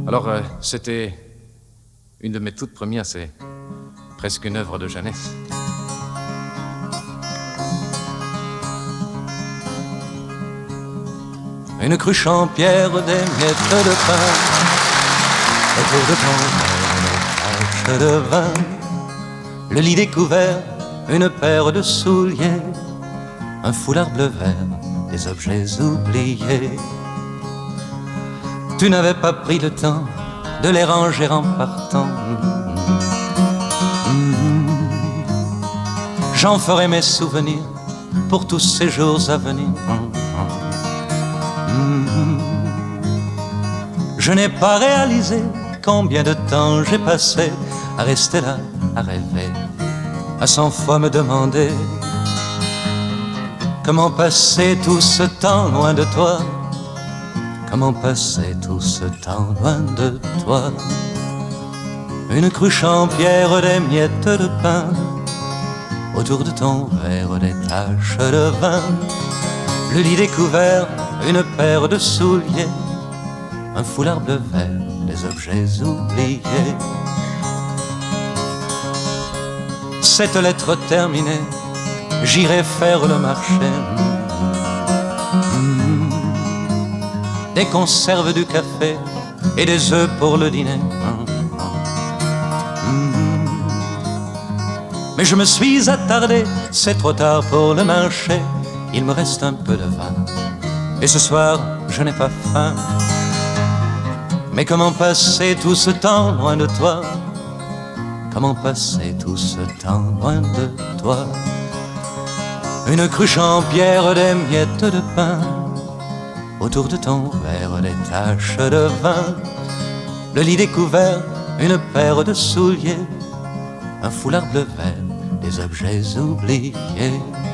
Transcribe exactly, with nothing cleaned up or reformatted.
Alors, euh, c'était une de mes toutes premières, c'est presque une œuvre de jeunesse. Une cruche en pierre, des miettes de pain, autour de ton verre, une tache de vin, le lit découvert, une paire de souliers, un foulard bleu vert, des objets oubliés. Tu n'avais pas pris le temps de les ranger en partant. J'en ferai mes souvenirs pour tous ces jours à venir. Je n'ai pas réalisé combien de temps j'ai passé à rester là, à rêver, à cent fois me demander comment passer tout ce temps loin de toi. Comment passer tout ce temps loin de toi. Une cruche en pierre, des miettes de pain, autour de ton verre, des taches de vin, le lit découvert, une paire de souliers, un foulard bleu vert, des objets oubliés. Cette lettre terminée, j'irai faire le marché. Des conserves, du café et des œufs pour le dîner. Mais je me suis attardé, c'est trop tard pour le marché. Il me reste un peu de vin et ce soir je n'ai pas faim. Mais comment passer tout ce temps loin de toi? Comment passer tout ce temps loin de toi? Une cruche en pierre, des miettes de pain, autour de ton verre, des taches de vin, le lit découvert, une paire de souliers, un foulard bleu vert, des objets oubliés.